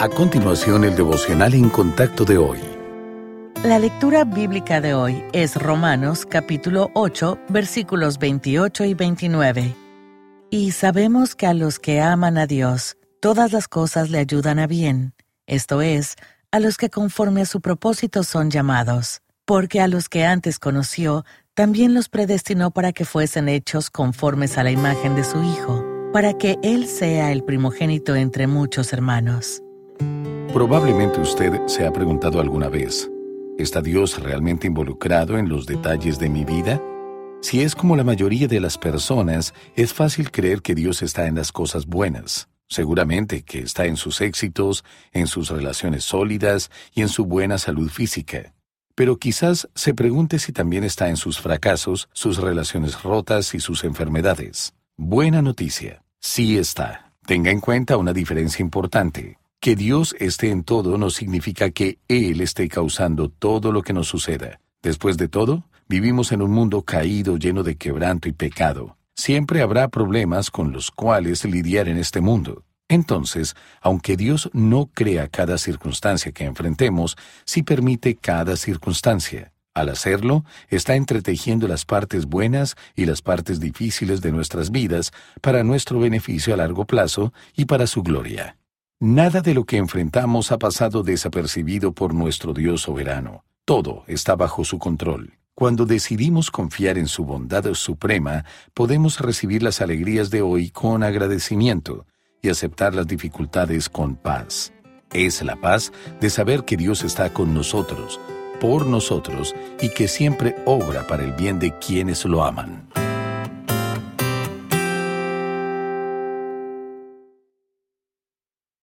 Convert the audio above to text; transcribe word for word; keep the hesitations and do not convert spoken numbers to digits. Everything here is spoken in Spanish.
A continuación, el devocional en contacto de hoy. La lectura bíblica de hoy es Romanos capítulo ocho, versículos veintiocho y veintinueve. Y sabemos que a los que aman a Dios, todas las cosas le ayudan a bien, esto es, a los que conforme a su propósito son llamados. Porque a los que antes conoció, también los predestinó para que fuesen hechos conformes a la imagen de su Hijo, para que Él sea el primogénito entre muchos hermanos. Probablemente usted se ha preguntado alguna vez, ¿está Dios realmente involucrado en los detalles de mi vida? Si es como la mayoría de las personas, es fácil creer que Dios está en las cosas buenas. Seguramente que está en sus éxitos, en sus relaciones sólidas y en su buena salud física. Pero quizás se pregunte si también está en sus fracasos, sus relaciones rotas y sus enfermedades. Buena noticia, sí está. Tenga en cuenta una diferencia importante. Que Dios esté en todo no significa que Él esté causando todo lo que nos suceda. Después de todo, vivimos en un mundo caído lleno de quebranto y pecado. Siempre habrá problemas con los cuales lidiar en este mundo. Entonces, aunque Dios no crea cada circunstancia que enfrentemos, sí permite cada circunstancia. Al hacerlo, está entretejiendo las partes buenas y las partes difíciles de nuestras vidas para nuestro beneficio a largo plazo y para su gloria. Nada de lo que enfrentamos ha pasado desapercibido por nuestro Dios soberano. Todo está bajo su control. Cuando decidimos confiar en su bondad suprema, podemos recibir las alegrías de hoy con agradecimiento y aceptar las dificultades con paz. Es la paz de saber que Dios está con nosotros, por nosotros, y que siempre obra para el bien de quienes lo aman.